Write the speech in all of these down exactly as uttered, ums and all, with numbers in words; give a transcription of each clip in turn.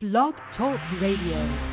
Blog Talk Radio.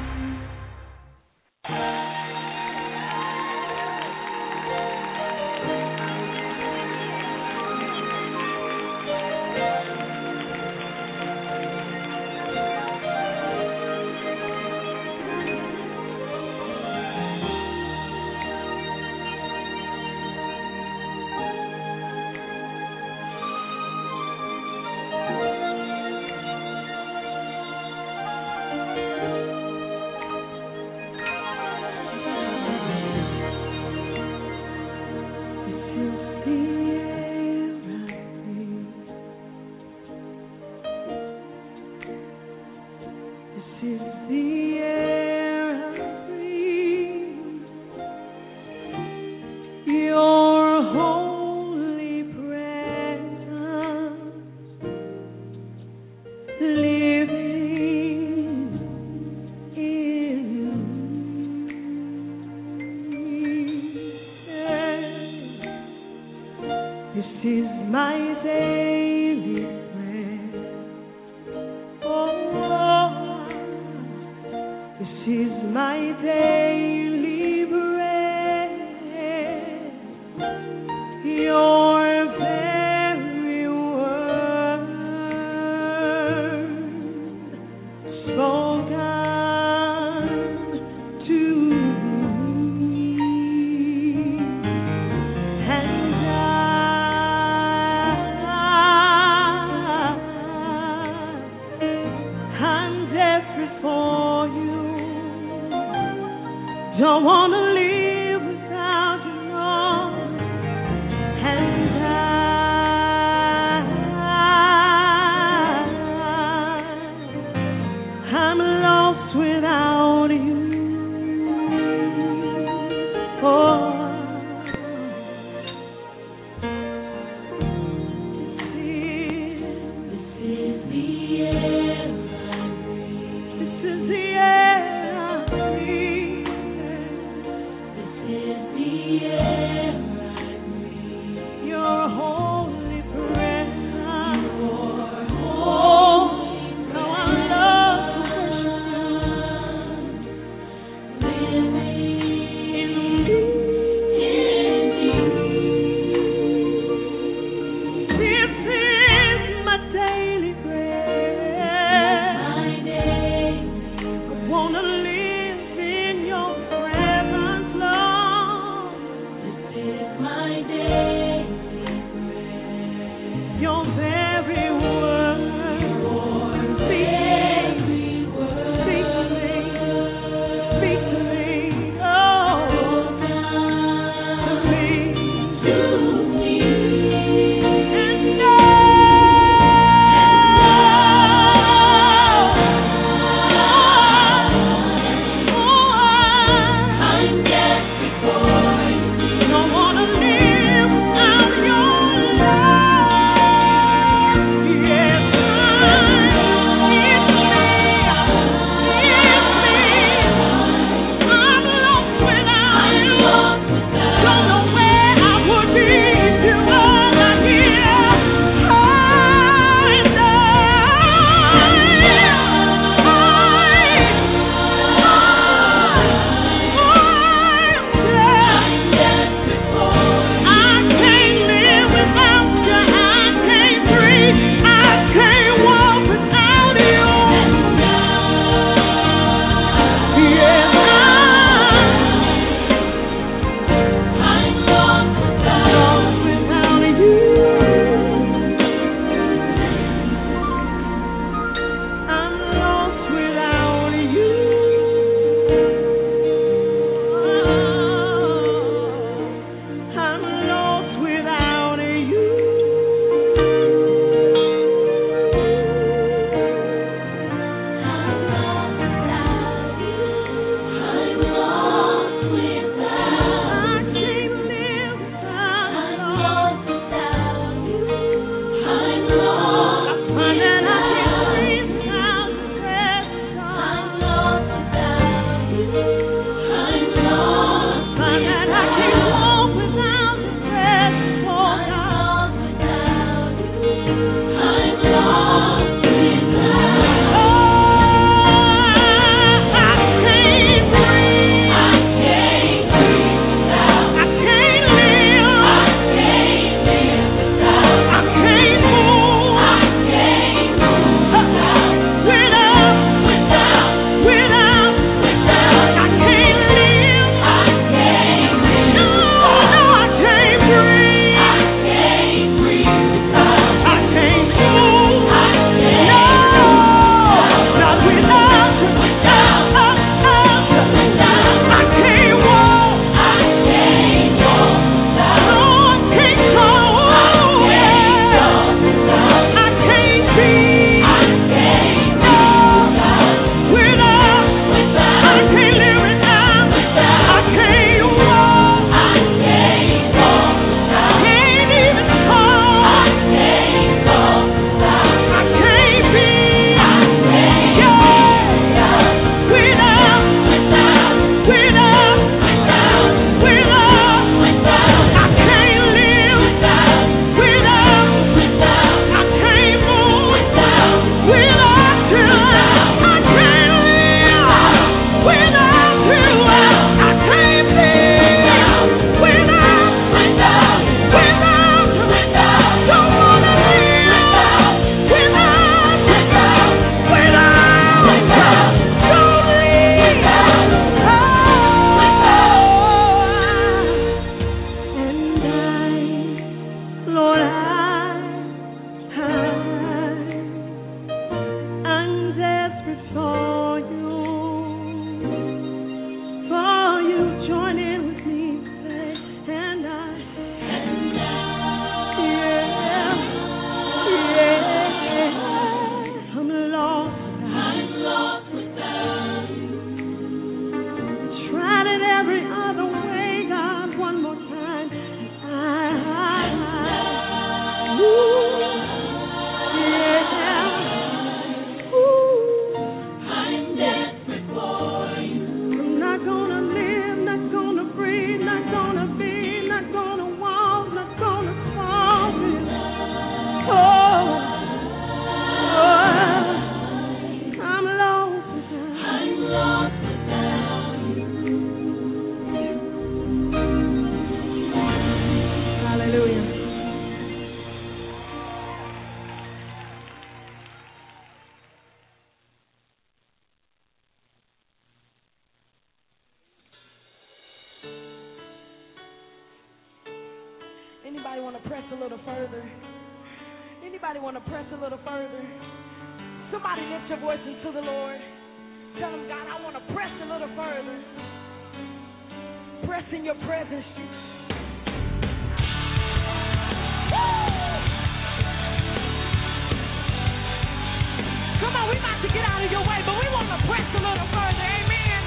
Anybody want to press a little further? Anybody want to press a little further? Somebody lift your voice into the Lord. Tell him, God, I want to press a little further. Press in your presence. Come on, we about to get out of your way, but we want to press a little further. Amen.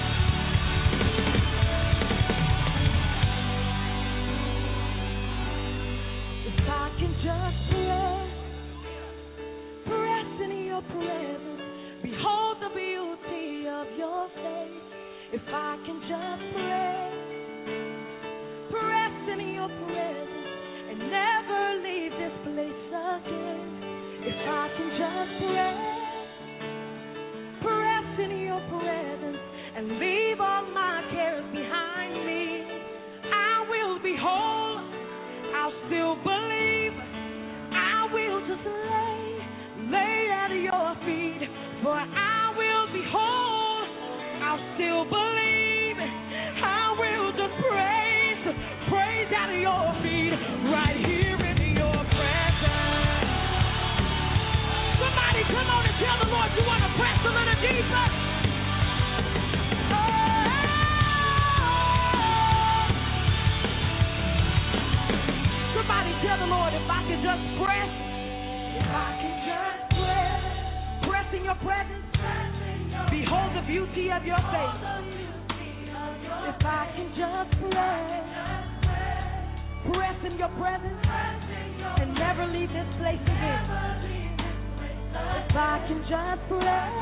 If I can just press, press in your presence, behold the beauty of your face. If I can just press, press in your presence, and never leave this place again. If I can just press, press in your presence, and leave all my cares behind me, I will be whole, I'll still believe, I will just lay, lay at your feet, for I will be whole, I'll still believe, I will just praise, praise at your feet, right here in your presence. Somebody come on and tell the Lord you want to press a little deeper. Oh. Somebody tell the Lord, if I can just press, if I can just press, press in your presence, behold the beauty of your face. If I can just press, press in your presence, and never leave this place again. If I can just press,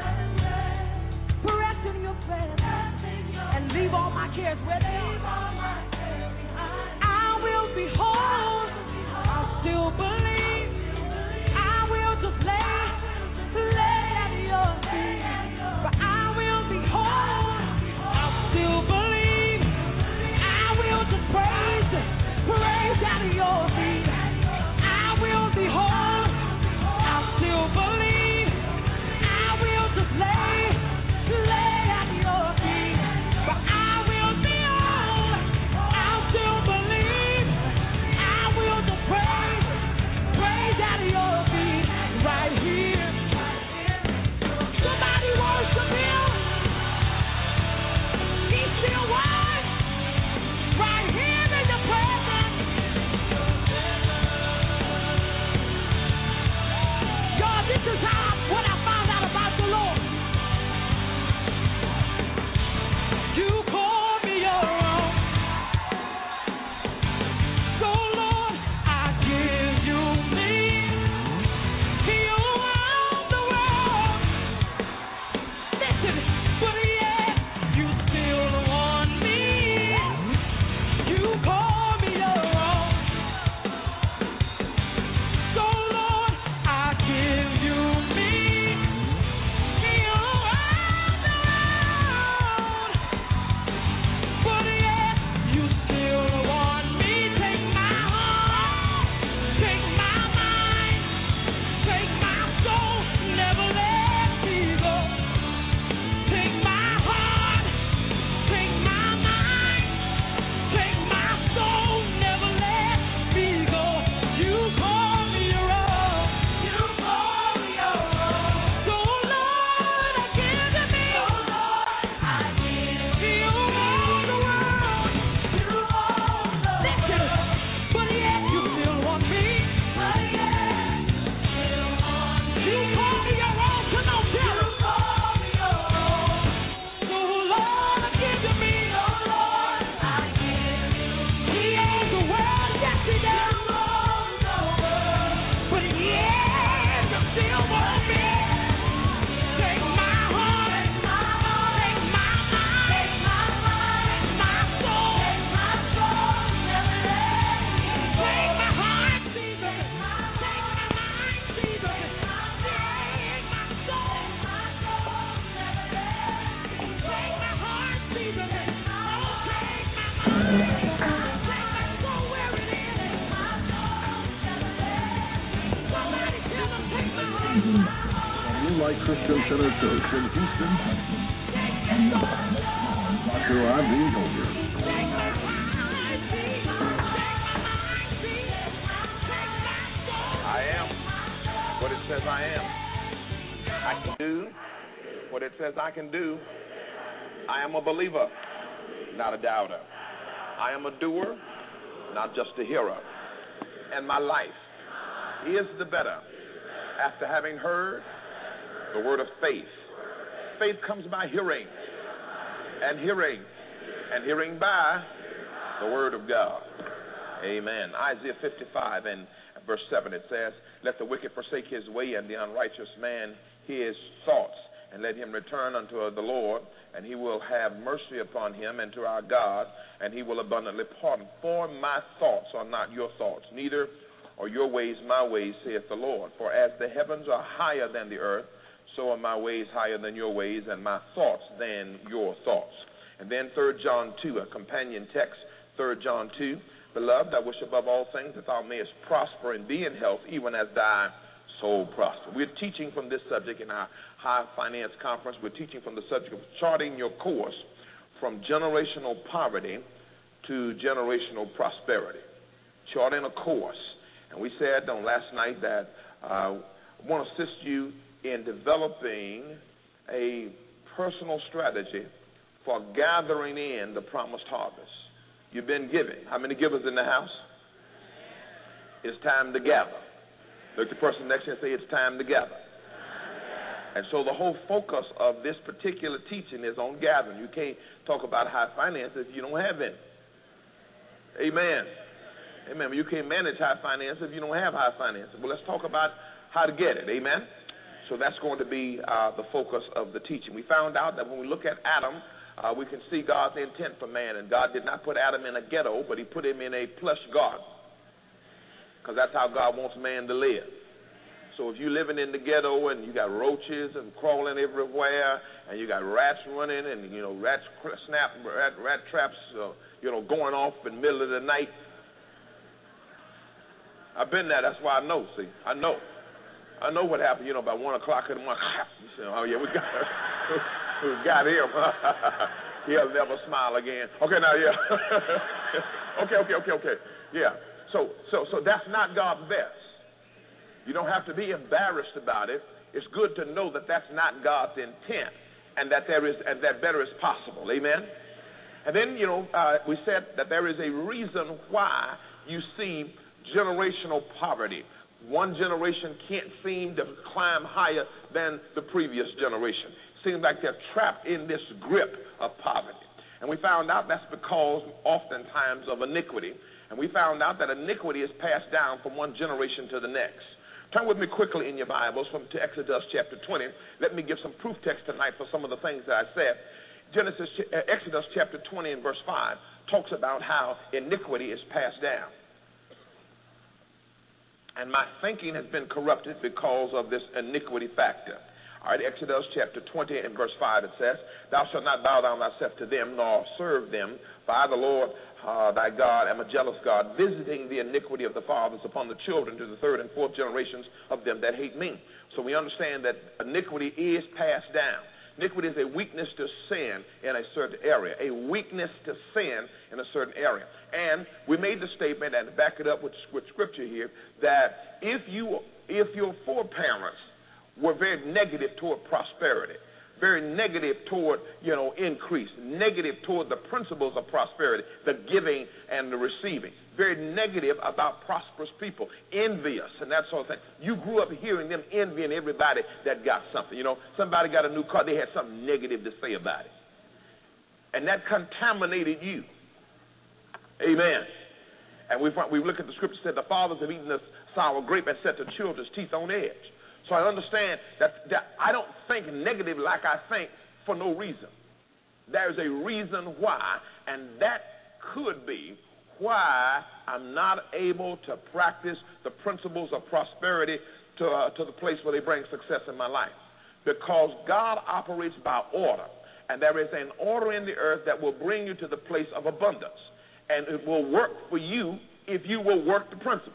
press in your presence, and leave all my cares where they are, I will be whole, I'll still believe, I will just lay, lay at your feet, but I will be whole, I'll still believe, I will just praise, praise at your feet, I will be whole, still believe, I will just lay, lay at your feet, but I will be all, I'll still believe, I will just praise, praise at your feet, right here. Somebody worship him, he's still wise, right here in your presence. This is how, what I found out about the Lord. You call me your own. So Lord, I give you me. You own the world. Listen, but yeah, you still want me. You call me your own. So Lord, I give Light Christian Center Church in Houston, Doctor Ivy Hilbert. says I am. I can do what it says I can do. I am a believer, not a doubter. I am a doer, not just a hearer. And my life is the better after having heard the word of faith. Faith comes by hearing, and hearing, and hearing by the word of God. Amen. Isaiah fifty-five and verse seven, it says, let the wicked forsake his way, and the unrighteous man his thoughts, and let him return unto the Lord, and he will have mercy upon him, and to our God, and he will abundantly pardon. For my thoughts are not your thoughts, neither are your ways my ways, saith the Lord. For as the heavens are higher than the earth, so are my ways higher than your ways, and my thoughts than your thoughts. And then Third John two, a companion text, Third John two, beloved, I wish above all things that thou mayest prosper and be in health, even as thy soul prosper. We're teaching from this subject in our High Finance Conference. We're teaching from the subject of charting your course from generational poverty to generational prosperity. Charting a course. And we said on last night that uh, I want to assist you in developing a personal strategy for gathering in the promised harvest. You've been giving. How many givers in the house? It's time to gather. Look at the person next to you and say, it's time to gather. And so the whole focus of this particular teaching is on gathering. You can't talk about high finances if you don't have any. Amen. Amen. You can't manage high finances if you don't have high finances. Well, let's talk about how to get it. Amen. So that's going to be uh, the focus of the teaching. We found out that when we look at Adam, uh, we can see God's intent for man. And God did not put Adam in a ghetto, but he put him in a plush garden. Because that's how God wants man to live. So if you're living in the ghetto and you got roaches and crawling everywhere, and you got rats running, and you know rats snap, rat, rat traps, uh, you know, going off in the middle of the night. I've been there. That's why I know. See, I know. I know what happened. You know, about one o'clock in the morning. You say, oh yeah, we got, we got him. He'll never smile again. Okay, now yeah. okay, okay, okay, okay. Yeah. So, so, so that's not God's best. You don't have to be embarrassed about it. It's good to know that that's not God's intent, and that there is, and that better is possible. Amen. And then, you know, uh, we said that there is a reason why you see generational poverty. One generation can't seem to climb higher than the previous generation. Seems like they're trapped in this grip of poverty. And we found out that's because oftentimes of iniquity. And we found out that iniquity is passed down from one generation to the next. Turn with me quickly in your Bibles from to Exodus chapter twenty. Let me give some proof text tonight for some of the things that I said. Genesis, uh, Exodus chapter twenty and verse five talks about how iniquity is passed down. And my thinking has been corrupted because of this iniquity factor. All right, Exodus chapter twenty and verse five, it says, thou shalt not bow down thyself to them, nor serve them, for I, the Lord uh, thy God, am a jealous God, visiting the iniquity of the fathers upon the children to the third and fourth generations of them that hate me. So we understand that iniquity is passed down. Iniquity is a weakness to sin in a certain area, a weakness to sin in a certain area. And we made the statement, and back it up with, with scripture here, that if you if your foreparents were very negative toward prosperity, very negative toward, you know, increase, negative toward the principles of prosperity, the giving and the receiving, very negative about prosperous people, envious and that sort of thing. You grew up hearing them envying everybody that got something. You know, somebody got a new car, they had something negative to say about it. And that contaminated you. Amen. And we we look at the scripture, said the fathers have eaten the sour grape and set the children's teeth on edge. So I understand that, that I don't think negative like I think for no reason. There's a reason why, and that could be why I'm not able to practice the principles of prosperity to, uh, to the place where they bring success in my life. Because God operates by order, and there is an order in the earth that will bring you to the place of abundance. And it will work for you if you will work the principle.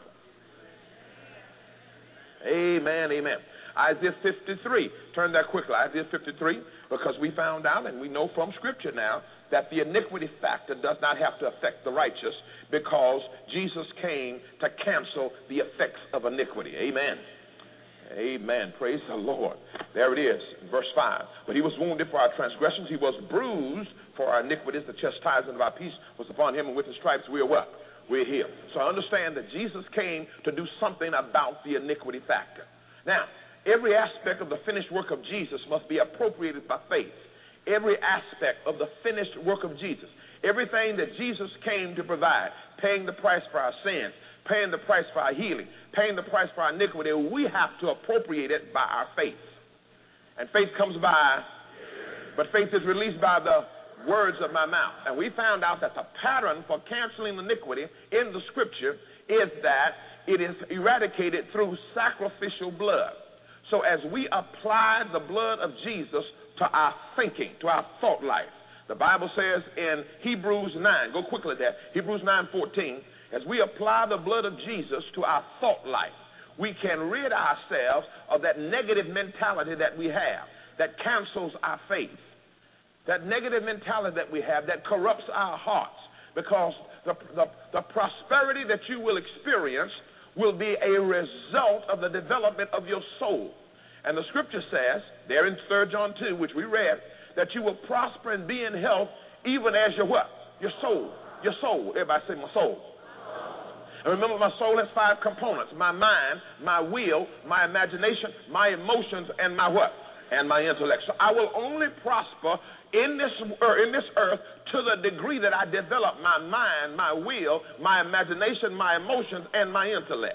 Amen, amen. Isaiah fifty-three. Turn there quickly. Isaiah fifty-three, because we found out and we know from Scripture now that the iniquity factor does not have to affect the righteous, because Jesus came to cancel the effects of iniquity. Amen. Amen. Praise the Lord. There it is, verse five. But he was wounded for our transgressions. He was bruised for our iniquities. The chastisement of our peace was upon him, and with his stripes we are what? We're healed. So I understand that Jesus came to do something about the iniquity factor. Now, every aspect of the finished work of Jesus must be appropriated by faith. Every aspect of the finished work of Jesus. Everything that Jesus came to provide, paying the price for our sins, paying the price for our healing, paying the price for our iniquity, we have to appropriate it by our faith. And faith comes by, but faith is released by the words of my mouth. And we found out that the pattern for canceling iniquity in the scripture is that it is eradicated through sacrificial blood. So as we apply the blood of Jesus to our thinking, to our thought life, the Bible says in Hebrews nine, go quickly there, Hebrews nine fourteen, as we apply the blood of Jesus to our thought life, we can rid ourselves of that negative mentality that we have that cancels our faith. That negative mentality that we have that corrupts our hearts, because the, the, the prosperity that you will experience will be a result of the development of your soul. And the scripture says, there in Third John two, which we read, that you will prosper and be in health even as your what? Your soul. Your soul. Everybody say my soul. And remember, my soul has five components: my mind, my will, my imagination, my emotions, and my what? And my intellect. So I will only prosper in this, er, in this earth to the degree that I develop my mind, my will, my imagination, my emotions, and my intellect.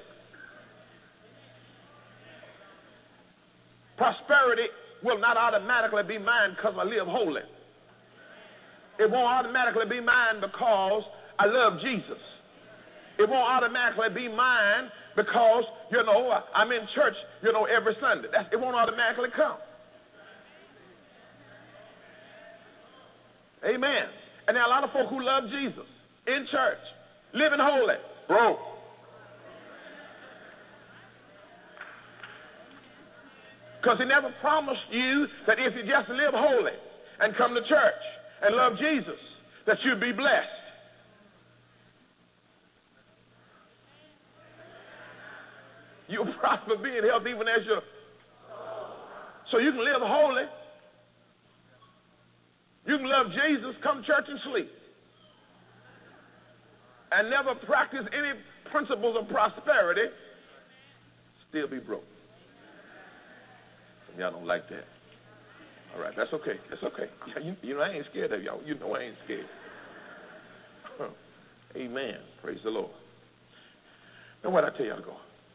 Prosperity will not automatically be mine because I live holy. It won't automatically be mine because I love Jesus. It won't automatically be mine because, you know, I'm in church, you know, every Sunday. That's, it won't automatically come. Amen. And there are a lot of folk who love Jesus in church, living holy, broke. Because he never promised you that if you just live holy and come to church and love Jesus, that you'd be blessed. You'll prosper, be in health even as you're. So you can live holy. You can love Jesus, come to church and sleep. And never practice any principles of prosperity, still be broke. Y'all don't like that. All right, that's okay. That's okay. You, you know, I ain't scared of y'all. You know I ain't scared. Amen. Praise the Lord. Now, what I tell y'all to go?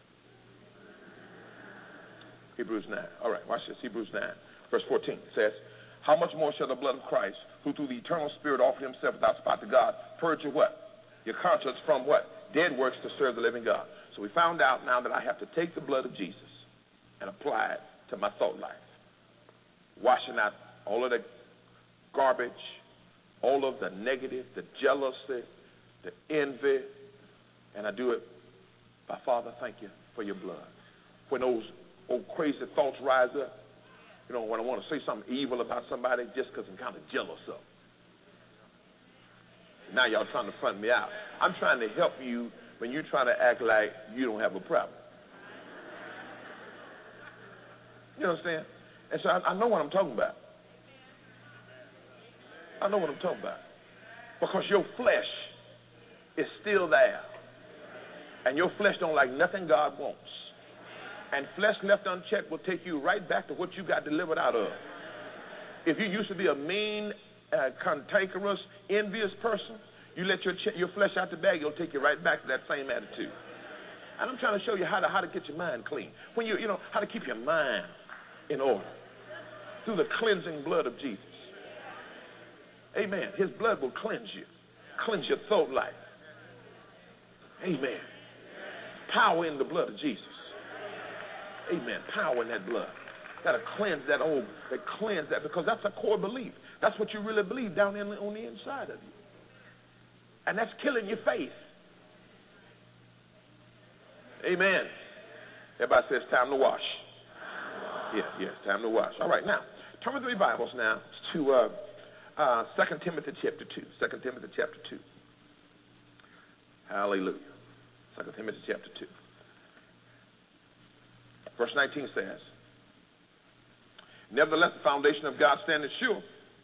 Hebrews nine. All right, watch this. Hebrews nine, verse fourteen says, how much more shall the blood of Christ, who through the eternal Spirit offered himself without spot to God, purge your what? Your conscience from what? Dead works to serve the living God. So we found out now that I have to take the blood of Jesus and apply it to my thought life, washing out all of the garbage, all of the negative, the jealousy, the envy, and I do it by, Father, thank you for your blood. When those old crazy thoughts rise up, you know, when I want to say something evil about somebody just because I'm kind of jealous of them. Now y'all trying to front me out. I'm trying to help you when you're trying to act like you don't have a problem. You understand? And so I, I know what I'm talking about. I know what I'm talking about. Because your flesh is still there. And your flesh don't like nothing God wants. And flesh left unchecked will take you right back to what you got delivered out of. If you used to be a mean, uh, cantankerous, envious person, you let your ch- your flesh out the bag, it'll take you right back to that same attitude. And I'm trying to show you how to how to get your mind clean. When you you know how to keep your mind in order through the cleansing blood of Jesus. Amen. His blood will cleanse you, cleanse your thought life. Amen. Power in the blood of Jesus. Amen. Power in that blood. That'll cleanse that old, that cleanse that, because that's a core belief. That's what you really believe down in, on the inside of you. And that's killing your faith. Amen. Everybody says time to wash. Yes, yes, time to wash. All right, now, turn with me Bibles now to uh, uh, Second Timothy chapter two. Second Timothy chapter two. Hallelujah. Second Timothy chapter two. Verse nineteen says, nevertheless, the foundation of God standeth sure,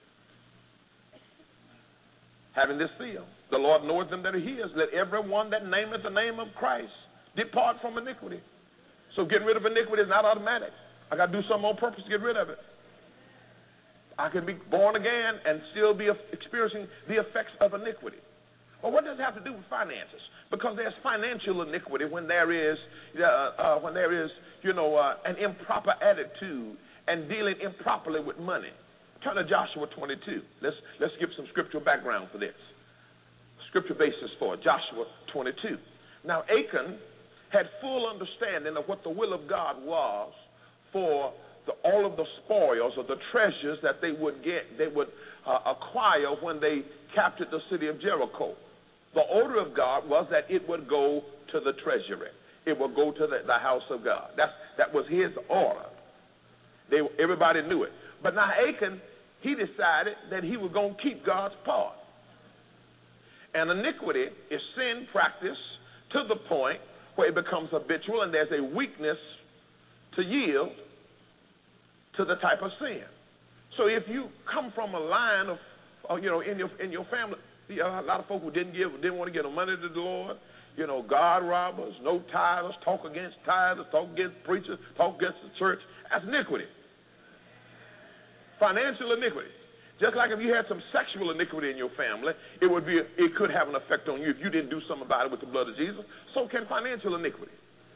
having this seal, the Lord knoweth them that are his. Let every one that nameth the name of Christ depart from iniquity. So getting rid of iniquity is not automatic. I got to do something on purpose to get rid of it. I can be born again and still be experiencing the effects of iniquity. Well, what does it have to do with finances? Because there's financial iniquity when there is, uh, uh, when there is, you know, uh, an improper attitude and dealing improperly with money. Turn to Joshua twenty-two. Let's let's give some scriptural background for this. Scripture basis for it. Joshua twenty-two. Now, Achan had full understanding of what the will of God was for the, all of the spoils or the treasures that they would get, they would uh, acquire when they captured the city of Jericho. The order of God was that it would go to the treasury. It would go to the, the house of God. That's, that was his order. They, everybody knew it. But now Achan, he decided that he was going to keep God's part. And iniquity is sin practiced to the point where it becomes habitual and there's a weakness to yield to the type of sin. So if you come from a line of, uh, you know, in your in your family, you know, a lot of folk who didn't give, didn't want to give no money to the Lord, you know, God robbers, no tithers, talk against tithers, talk against preachers, talk against the church, that's iniquity. Financial iniquity. Just like if you had some sexual iniquity in your family, it would be, it could have an effect on you if you didn't do something about it with the blood of Jesus. So can financial iniquity.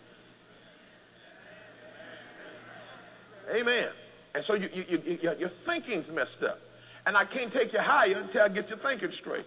Amen. And so you, you, you, you, your thinking's messed up. And I can't take you higher until I get your thinking straight.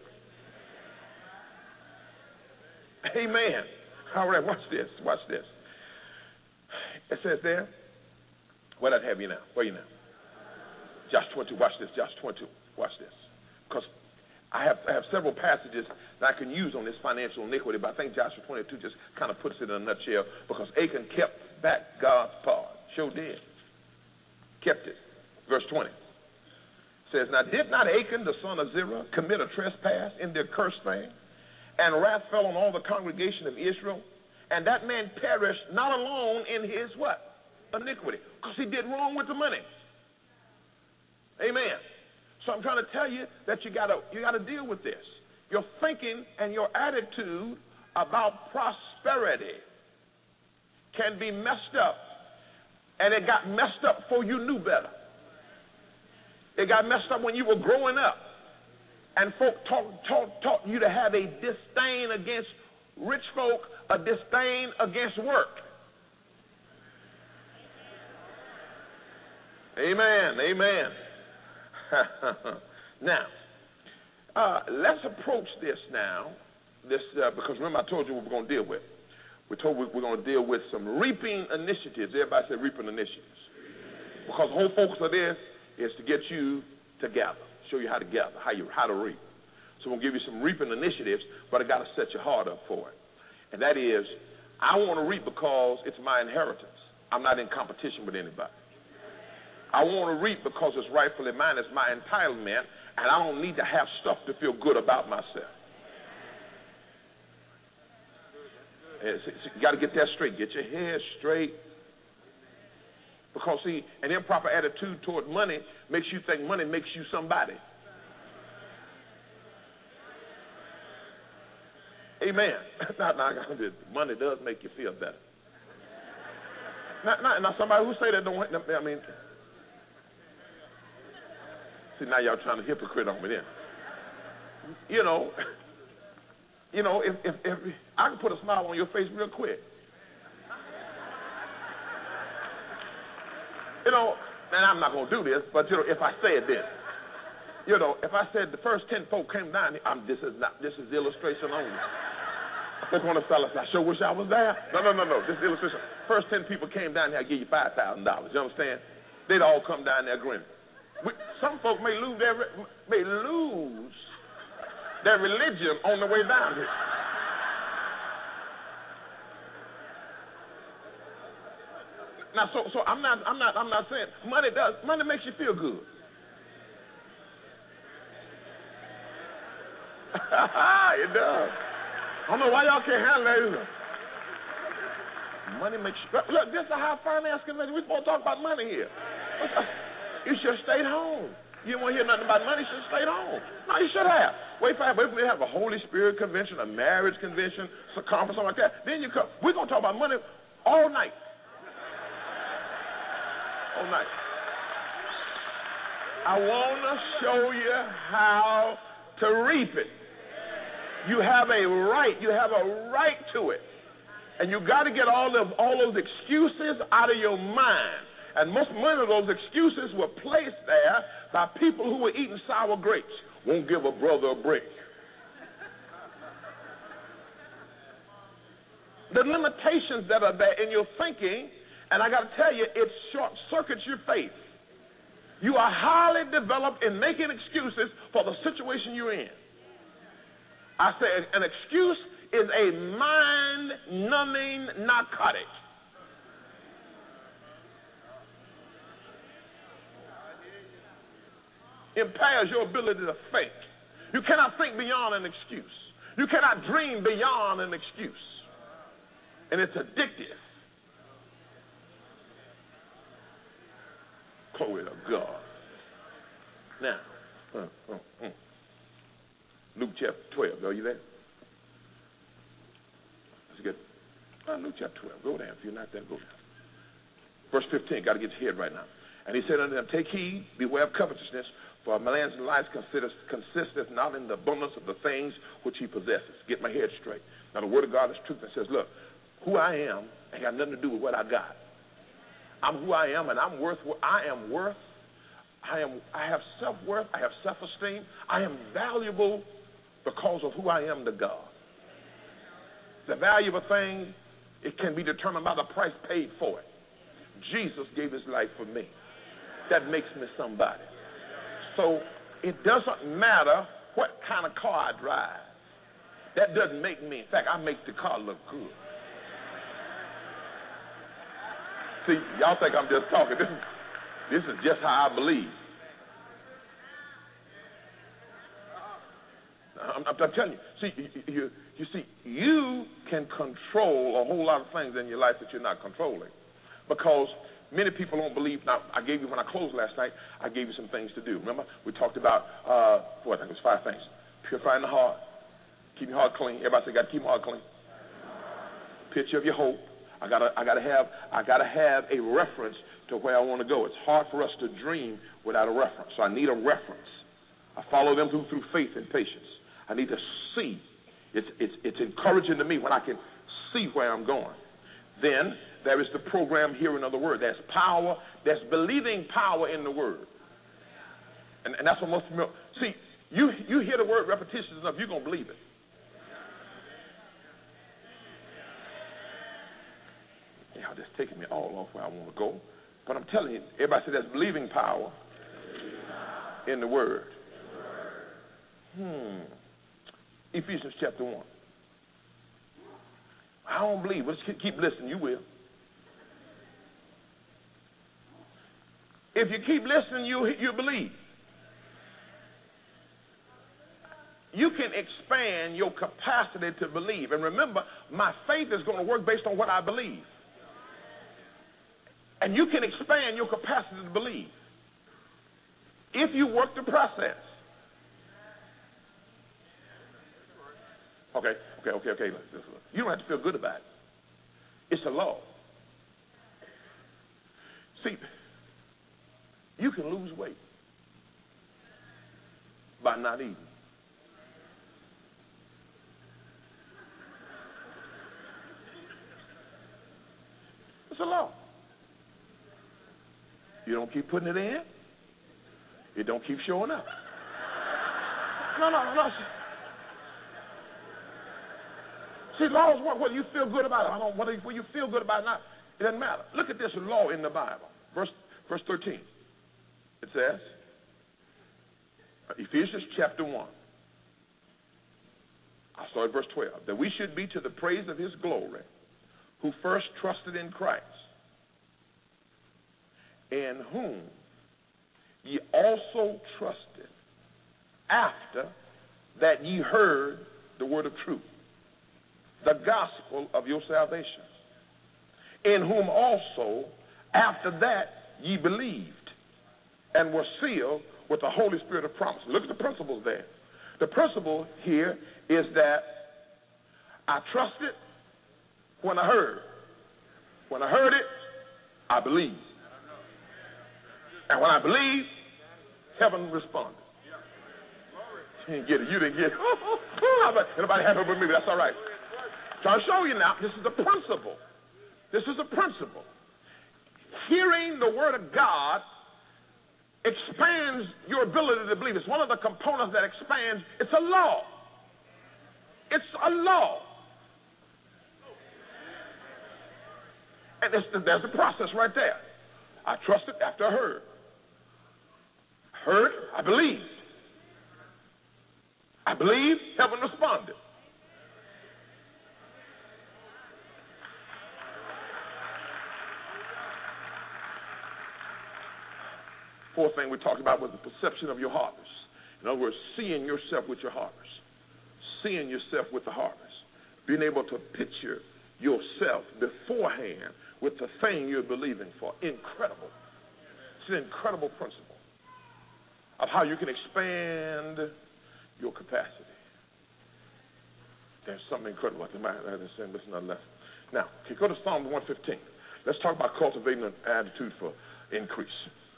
Amen. All right, watch this. Watch this. It says there, where did I have you now? Where are you now? Joshua twenty-two, watch this, Joshua twenty-two, watch this. Because I have, I have several passages that I can use on this financial iniquity, but I think Joshua twenty-two just kind of puts it in a nutshell because Achan kept back God's part. Sure did. Kept it. Verse twenty says, now did not Achan, the son of Zerah, commit a trespass in the accursed thing? And wrath fell on all the congregation of Israel, and that man perished not alone in his what? Iniquity. Because he did wrong with the money. Amen. So I'm trying to tell you that you gotta you gotta deal with this. Your thinking and your attitude about prosperity can be messed up, and it got messed up before you knew better. It got messed up when you were growing up, and folk taught, taught, taught you to have a disdain against rich folk, a disdain against work. Amen. Amen. Now, uh, let's approach this now. This uh, because remember I told you what we're going to deal with. We told we, we're going to deal with some reaping initiatives. Everybody say reaping initiatives. Because the whole focus of this is to get you to gather, show you how to gather, how you how to reap. So we'll give you some reaping initiatives, but I got to set your heart up for it. And that is, I want to reap because it's my inheritance. I'm not in competition with anybody. I want to reap because it's rightfully mine. It's my entitlement, and I don't need to have stuff to feel good about myself. You got to get that straight. Get your head straight. Because, see, an improper attitude toward money makes you think money makes you somebody. Amen. Now, now, money does make you feel better. Now, now, now somebody who say that don't, I mean... See, now y'all trying to hypocrite on me then. You know, you know, if, if, if I can put a smile on your face real quick. You know, and I'm not going to do this, but, you know, if I said this, you know, if I said the first ten folk came down, I'm, this is not, this is illustration only. Folk want to sell us, I sure wish I was there. No, no, no, no, this is illustration. First ten people came down here, I give you five thousand dollars. You understand? They'd all come down there grinning. Some folk may lose their may lose their religion on the way down here. Now, so so I'm not I'm not I'm not saying money does money makes you feel good. It does. I don't know why y'all can't handle that either. Money makes you. Look, this is how finance convention. We're supposed to talk about money here. You should have stayed home. You didn't want to hear nothing about money. You should have stayed home. No, you should have. Wait for wait for we have a Holy Spirit convention, a marriage convention, a conference, something like that. Then you come. We're going to talk about money all night. All night. I want to show you how to reap it. You have a right. You have a right to it. And you got to get all of all those excuses out of your mind. And most many of those excuses were placed there by people who were eating sour grapes. Won't give a brother a break. The limitations that are there in your thinking, and I got to tell you, it short circuits your faith. You are highly developed in making excuses for the situation you're in. I say an excuse is a mind-numbing narcotic. Impairs your ability to think. You cannot think beyond an excuse. You cannot dream beyond an excuse. And it's addictive. Glory to God. Now, uh, uh, uh. Luke chapter twelve. Are you there? Let's get uh, Luke chapter twelve. Go down. If you're not there, go down. Verse fifteen. Got to get your head right now. And he said unto them, take heed, beware of covetousness, for a man's life consisteth not in the abundance of the things which he possesses. Get my head straight. Now, the word of God is truth and says, look, who I am ain't got nothing to do with what I got. I'm who I am, and I'm worth what I am worth. I am. I have self-worth. I have self-esteem. I am valuable because of who I am to God. The value of a thing, it can be determined by the price paid for it. Jesus gave his life for me. That makes me somebody. So it doesn't matter what kind of car I drive. That doesn't make me. In fact, I make the car look good. See, y'all think I'm just talking. This is, this is just how I believe. I'm, I'm telling you. See, you, you, you see, you can control a whole lot of things in your life that you're not controlling, because many people don't believe. Now, I gave you, when I closed last night, I gave you some things to do. Remember? We talked about, uh, what, I think it was five things. Purifying the heart. Keep your heart clean. Everybody say, got to keep your heart clean. Picture of your hope. I gotta, I gotta have, I gotta have a reference to where I want to go. It's hard for us to dream without a reference. So I need a reference. I follow them through through faith and patience. I need to see. It's it's it's encouraging to me when I can see where I'm going. Then there is the program hearing of the word. There's power. There's believing power in the word. And, and that's what most people see. You you hear the word repetition enough, you're gonna believe it. Y'all just taking me all off where I want to go. But I'm telling you, everybody said there's believing power in the word. Hmm. Ephesians chapter one. I don't believe. Let's keep listening. You will. If you keep listening, you you believe. You can expand your capacity to believe. And remember, my faith is going to work based on what I believe. And you can expand your capacity to believe if you work the process. Okay, okay, okay, okay. You don't have to feel good about it. It's a law. See, you can lose weight by not eating. It's a law. You don't keep putting it in, it don't keep showing up. No, no, no. See, laws work whether you feel good about it. I don't whether you feel good about it or not. It doesn't matter. Look at this law in the Bible. Verse verse thirteen. It says, Ephesians chapter one. I start at verse twelve. That we should be to the praise of his glory, who first trusted in Christ, in whom ye also trusted, after that ye heard the word of truth, the gospel of your salvation. in whom also after that ye believed, and were sealed with the Holy Spirit of promise. Look at the principles there. The principle here is that I trusted when I heard. When I heard it, I believed. And when I believed, heaven responded. You didn't get it. You didn't get it. Anybody happy with me? That's all right. So I'll show you now. This is a principle. This is a principle. Hearing the word of God expands your ability to believe. It's one of the components that expands. It's a law. It's a law. And there's the, there's the process right there. I trusted after I heard. Heard, I believed. I believed, heaven responded. Fourth thing we talked about was the perception of your harvest. In other words, seeing yourself with your harvest. Seeing yourself with the harvest. Being able to picture yourself beforehand with the thing you're believing for. Incredible. It's an incredible principle of how you can expand your capacity. There's something incredible. I understand. Listen to that. Now, okay, go to Psalm one fifteen. Let's talk about cultivating an attitude for increase.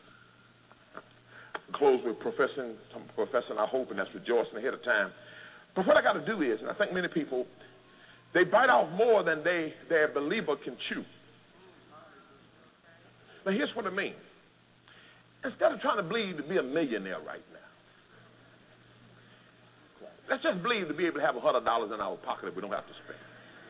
Close with professing, professing our hope, and that's rejoicing ahead of time. But what I got to do is, and I think many people, they bite off more than they their believer can chew. Now, here's what I mean. Instead of trying to believe to be a millionaire right now, let's just believe to be able to have one hundred dollars in our pocket that we don't have to spend.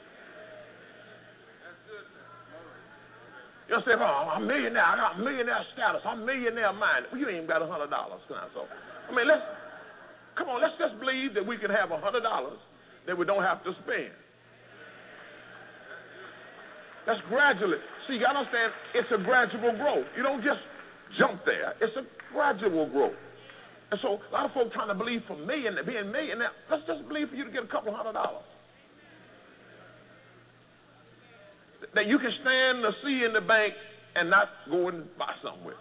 You know, say, oh, I'm a millionaire. I got millionaire status. I'm millionaire minded. Well, you ain't even got one hundred dollars. So, I mean, let's, come on, let's just believe that we can have one hundred dollars that we don't have to spend. That's gradually. See, you got to understand, it's a gradual growth. You don't just jump there. It's a gradual growth. And so a lot of folks trying to believe for million, being millionaire, let's just believe for you to get a couple hundred dollars. That you can stand to see in the bank and not go and buy something with.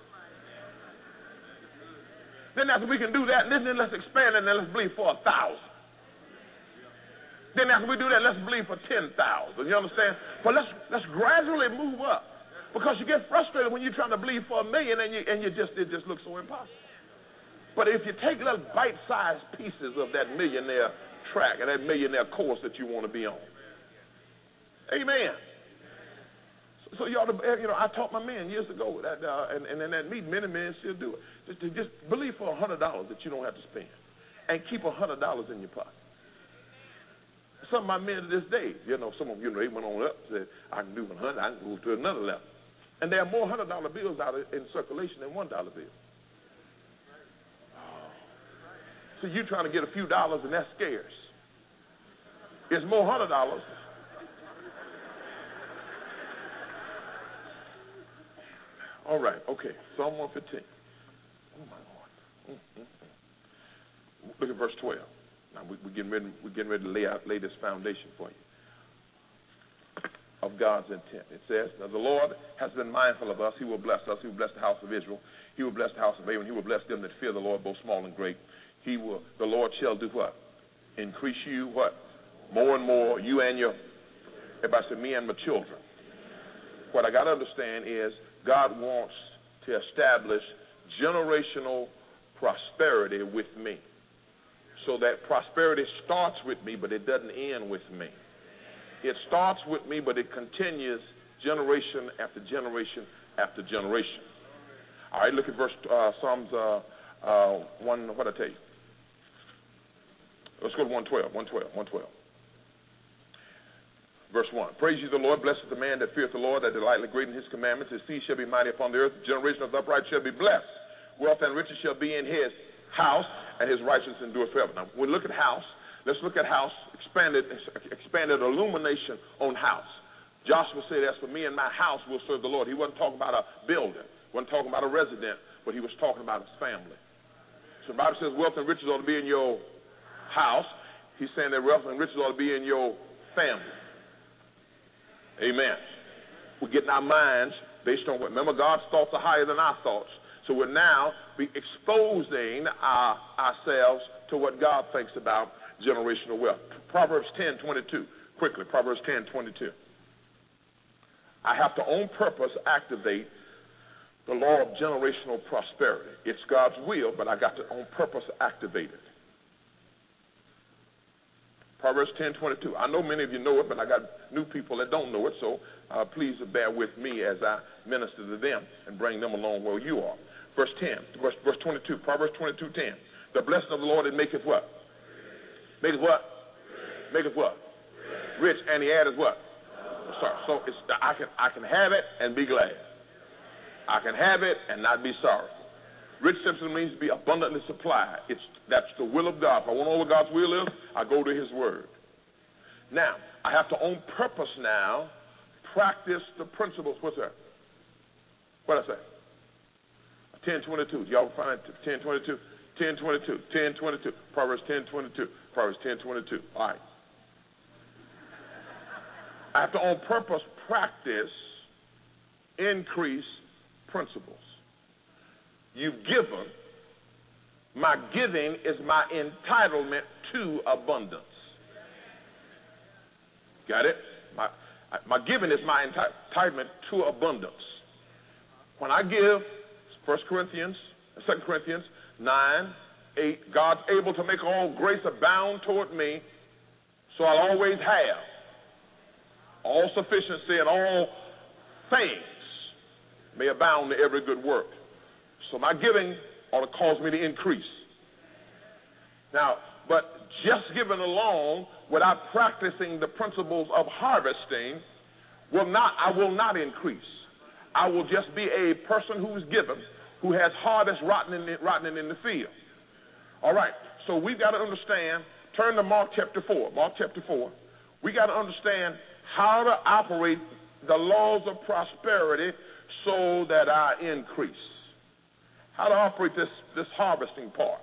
Then after we can do that, then, then let's expand it and then let's believe for a thousand. Then after we do that, let's believe for ten thousand. You understand? But let's let's gradually move up. Because you get frustrated when you're trying to believe for a million and you and you just it just looks so impossible. But if you take little bite-sized pieces of that millionaire track and that millionaire course that you want to be on. Amen. So, so you ought to, you know, I taught my men years ago that, uh, and, and in that meeting, many men still do it. Just, to just believe for a hundred dollars that you don't have to spend, and keep a hundred dollars in your pocket. Some of my men to this day, you know, some of you know, they went on up, said, I can do one hundred, I can move to another level. And there are more hundred dollar bills out in circulation than one dollar bills. So you're trying to get a few dollars, and that's scarce. It's more hundred dollars. All right, okay. Psalm one fifteen. Oh my Lord. Mm-hmm. Look at verse twelve. Now we, we're getting ready. We're getting ready to lay out, lay this foundation for you of God's intent. It says, "Now the Lord has been mindful of us. He will bless us. He will bless the house of Israel. He will bless the house of Aaron. He will bless them that fear the Lord, both small and great. He will. The Lord shall do what? Increase you what? More and more. You and your. Everybody say, me and my children. What I got to understand is God wants to establish generational prosperity with me. So that prosperity starts with me, but it doesn't end with me. It starts with me, but it continues generation after generation after generation. All right, look at verse uh, Psalms uh, uh, one. What did I tell you? Let's go to one twelve. one twelve. one twelve. Verse one. Praise you, the Lord. Blessed the man that feareth the Lord, that delighteth great in his commandments. His seed shall be mighty upon the earth. The generation of the upright shall be blessed. Wealth and riches shall be in his house, and his righteousness endureth forever. Now, when we look at house, let's look at house, expanded, expanded illumination on house. Joshua said, as for me and my house, we'll serve the Lord. He wasn't talking about a building. He wasn't talking about a resident, but he was talking about his family. So the Bible says wealth and riches ought to be in your house. He's saying that wealth and riches ought to be in your family. Amen. we're getting our minds based on what, remember, God's thoughts are higher than our thoughts. So we're now be exposing our, ourselves to what God thinks about generational wealth. Proverbs ten twenty-two, quickly, Proverbs ten twenty-two. I have to on purpose activate the law of generational prosperity. It's God's will, but I got to on purpose activate it. Proverbs ten twenty-two. I know many of you know it, but I got new people that don't know it, so uh, please bear with me as I minister to them and bring them along where you are. Verse ten, verse, verse twenty-two, Proverbs twenty-two ten. The blessing of the Lord, it maketh what? Maketh what? Maketh what? Rich, and he addeth what? Sorry. So it's, I can I can have it and be glad. I can have it and not be sorry. Rich simply means to be abundantly supplied. It's that's the will of God. If I want to know what God's will is, I go to his word. Now, I have to on purpose now practice the principles. What's that? What did I say? ten twenty-two. Y'all find ten twenty-two? ten twenty-two. ten twenty-two. Proverbs ten twenty-two. Proverbs ten twenty-two. All right. I have to on purpose practice increase principles. You've given. My giving is my entitlement to abundance. Got it? My, my giving is my entitlement to abundance. When I give, First Corinthians, Second Corinthians nine, eight, God's able to make all grace abound toward me, so I'll always have all sufficiency in all things may abound to every good work. So my giving ought to cause me to increase. Now, but just giving alone without practicing the principles of harvesting will not, I will not increase. I will just be a person who's given, who has harvest rotting in, rotting in the field. All right, so we've got to understand, turn to Mark chapter four. Mark chapter four. We got to understand how to operate the laws of prosperity so that I increase. How to operate this, this harvesting part.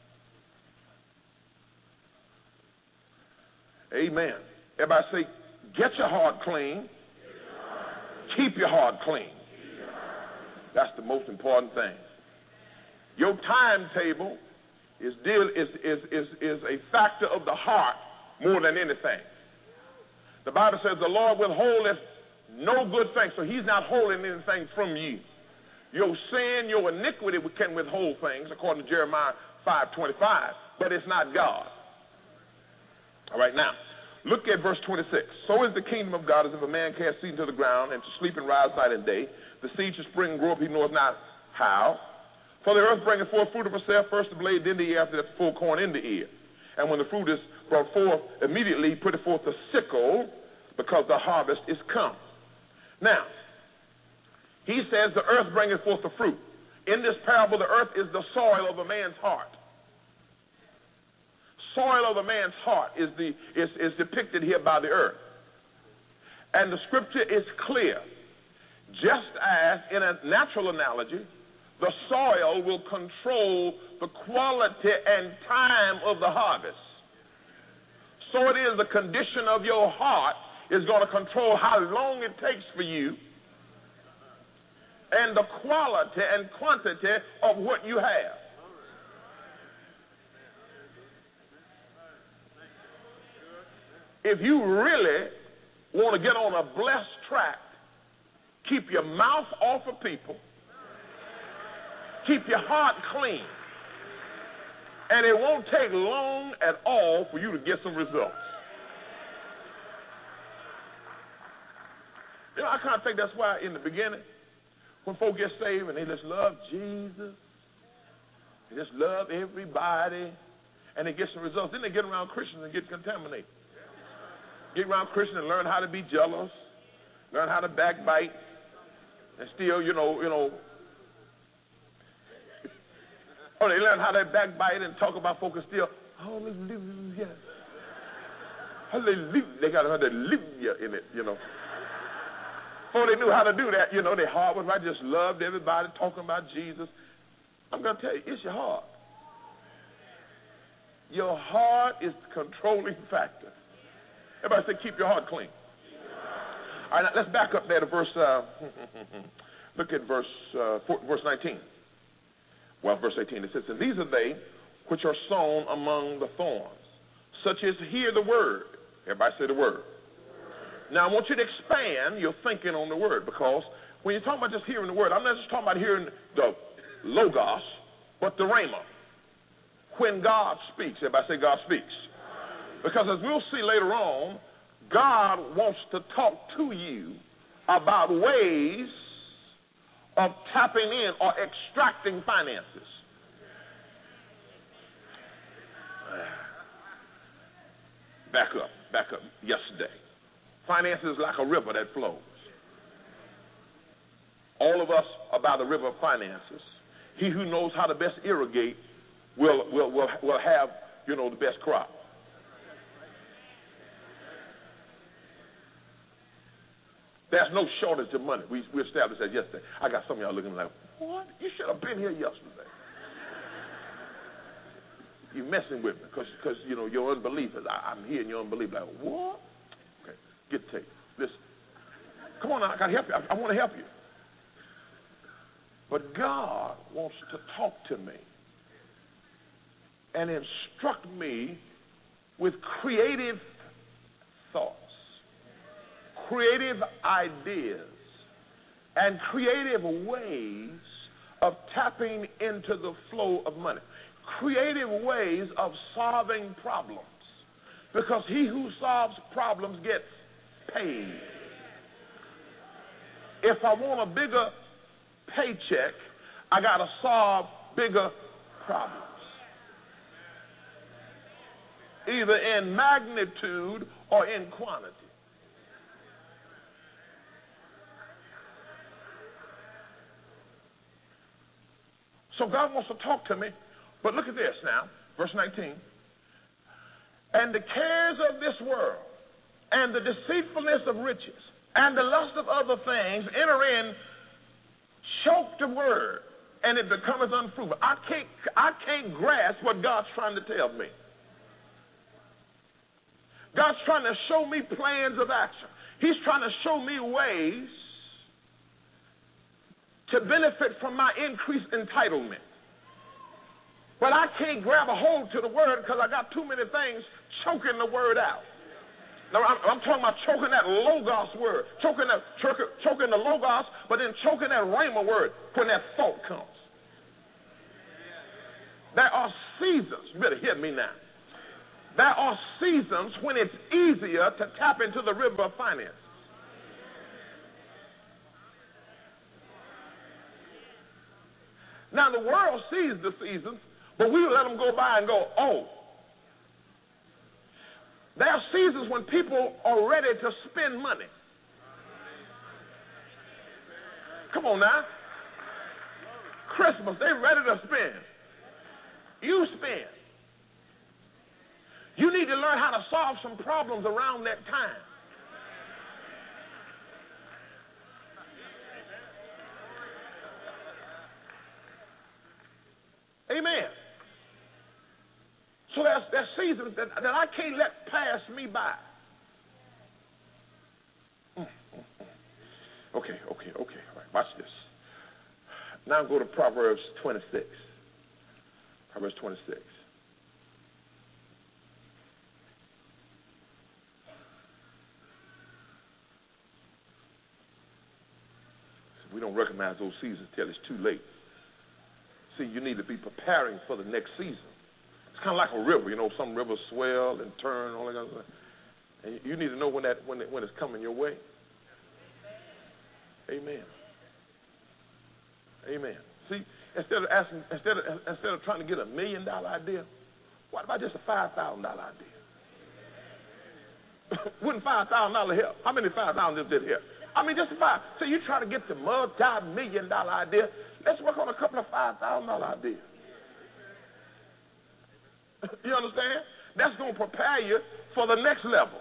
Amen. Everybody say, get your heart clean. Keep your heart clean. That's the most important thing. Your timetable is, deal, is, is, is, is a factor of the heart more than anything. The Bible says the Lord withholdeth no good thing, so he's not holding anything from you. Your sin, your iniquity can withhold things, according to Jeremiah five twenty-five, but it's not God. All right, now, look at verse twenty-six. So is the kingdom of God as if a man cast seed into the ground and to sleep and rise night and day. The seed should spring and grow up, he knoweth not how. For the earth bringeth forth fruit of herself, first the blade, then the ear, after that the full corn in the ear. And when the fruit is brought forth, immediately he putteth forth the sickle, because the harvest is come. Now, he says the earth bringeth forth the fruit. In this parable, the earth is the soil of a man's heart. Soil of a man's heart is, the, is, is depicted here by the earth. And the scripture is clear. Just as, in a natural analogy, the soil will control the quality and time of the harvest, so it is the condition of your heart is going to control how long it takes for you and the quality and quantity of what you have. If you really want to get on a blessed track, keep your mouth off of people, keep your heart clean, and it won't take long at all for you to get some results. You know, I kind of think that's why in the beginning, when folk get saved and they just love Jesus, they just love everybody, and they get some results, then they get around Christians and get contaminated. Get around Christians and learn how to be jealous, learn how to backbite, and still, you know, you know, oh, they learn how to backbite and talk about folk and still, hallelujah, hallelujah. They got hallelujah in it, you know. Before they knew how to do that, you know, their heart was right, just loved everybody, talking about Jesus. I'm going to tell you, it's your heart. Your heart is the controlling factor. Everybody say, keep your heart clean. All right, now let's back up there to verse, uh, look at verse, uh, four, verse nineteen. Well, verse eighteen, it says, and these are they which are sown among the thorns, such as hear the word. Everybody say the word. Now, I want you to expand your thinking on the word, because when you're talking about just hearing the word, I'm not just talking about hearing the logos, but the rhema. When God speaks, everybody say God speaks. Because as we'll see later on, God wants to talk to you about ways of tapping in or extracting finances. Back up, back up. Yesterday. Finances like a river that flows. All of us are by the river of finances. He who knows how to best irrigate will will will, will have, you know, the best crop. There's no shortage of money. We, we established that yesterday. I got some of y'all looking like, what? You should have been here yesterday. You're messing with me because, you know, your unbelief is, I, I'm hearing your unbelief. Like, what? Okay, get the tape. Listen. Come on now, I got to help you. I, I want to help you. But God wants to talk to me and instruct me with creative thoughts, creative ideas, and creative ways of tapping into the flow of money, creative ways of solving problems, because he who solves problems gets paid. If I want a bigger paycheck, I got to solve bigger problems, either in magnitude or in quantity. So God wants to talk to me, but look at this now, verse nineteen. And the cares of this world, and the deceitfulness of riches, and the lust of other things enter in, choke the word, and it becomes unfruitful. I can't, I can't grasp what God's trying to tell me. God's trying to show me plans of action. He's trying to show me ways to benefit from my increased entitlement. But I can't grab a hold to the word because I got too many things choking the word out. Now, I'm, I'm talking about choking that logos word, choking, that, choking, choking the logos, but then choking that rhema word when that thought comes. There are seasons, you better hear me now. There are seasons when it's easier to tap into the river of finance. Now, the world sees the seasons, but we let them go by and go, oh. There are seasons when people are ready to spend money. Come on now. Christmas, they're ready to spend. You spend. You need to learn how to solve some problems around that time. Amen. So there's, there's seasons that, that I can't let pass me by. Mm, mm, mm. Okay, okay, okay. All right, watch this. Now go to Proverbs twenty-six. Proverbs twenty-six. We don't recognize those seasons till it's too late. See, you need to be preparing for the next season. It's kind of like a river, you know. Some rivers swell and turn, all that kind of stuff. And you need to know when that when it, when it's coming your way. Amen. Amen. See, instead of asking, instead of instead of trying to get a million dollar idea, what about just a five thousand dollar idea? Wouldn't five thousand dollars help? How many five thousand did help? I mean, just five. So you try to get the multi-million dollar idea. Let's work on a couple of five thousand dollar ideas. You understand? That's going to prepare you for the next level.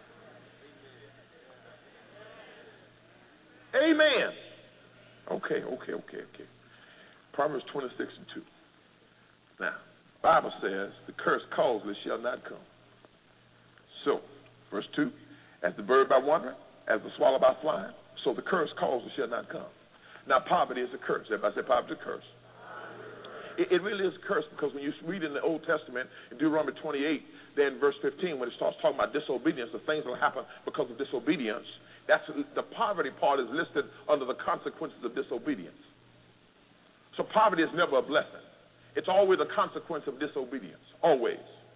Amen. Okay, okay, okay, okay. Proverbs twenty-six and two. Now, the Bible says, the curse causeless shall not come. So, verse two, as the bird by wandering, as the swallow by flying, so the curse calls it shall not come. Now, poverty is a curse. Everybody say poverty is a curse. It, it really is a curse because when you read in the Old Testament, in Deuteronomy twenty-eight, then verse fifteen, when it starts talking about disobedience, the things that will happen because of disobedience, that's the poverty part is listed under the consequences of disobedience. So poverty is never a blessing. It's always a consequence of disobedience, always.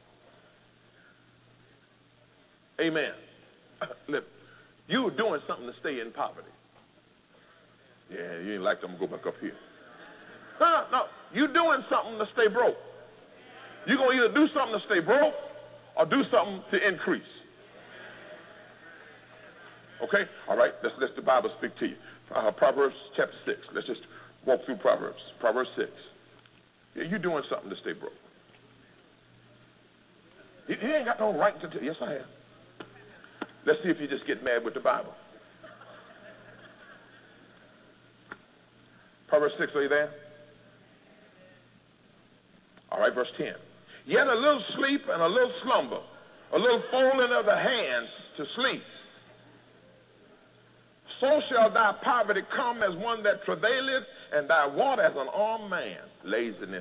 Amen. Look, you're doing something to stay in poverty. Yeah, you ain't like them. I'm going to go back up here. No, no, no. You're doing something to stay broke. You're going to either do something to stay broke or do something to increase. Okay? All right. Let's let the Bible speak to you. Uh, Proverbs chapter six. Let's just walk through Proverbs. Proverbs six. Yeah, you're doing something to stay broke. You, you ain't got no right to tell. Yes, I have. Let's see if you just get mad with the Bible. Proverbs six, are you there? All right, verse ten. Yet a little sleep and a little slumber, a little folding of the hands to sleep. So shall thy poverty come as one that travaileth, and thy want as an armed man. Laziness.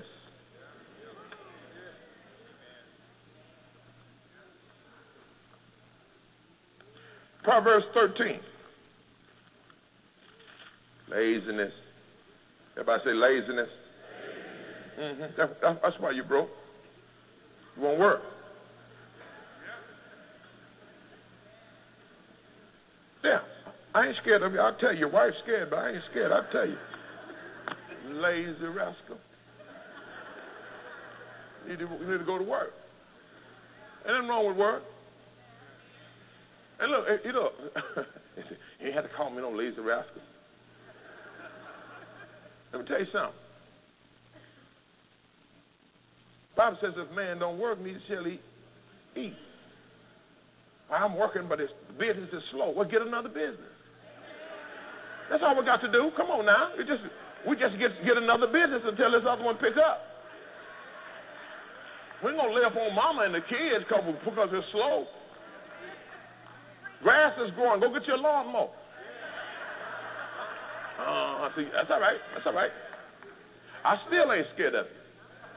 Proverbs thirteen. Laziness. Everybody say laziness. Mm-hmm. That, that, that's why you broke. You won't work. Yeah, I ain't scared of you. I'll tell you, your wife's scared, but I ain't scared. I'll tell you. Lazy rascal. You need to, you need to go to work. Ain't nothing wrong with work. And look, you know, you ain't had to call me no lazy rascal. Let me tell you something. The Bible says if man don't work, neither shall he eat. I'm working, but it's, the business is slow. Well, get another business. That's all we got to do. Come on now. We just we just get get another business until this other one pick up. We ain't gonna lay up on mama and the kids because it's slow. Grass is growing. Go get your lawnmower. Uh, see, that's all right. That's all right. I still ain't scared of you.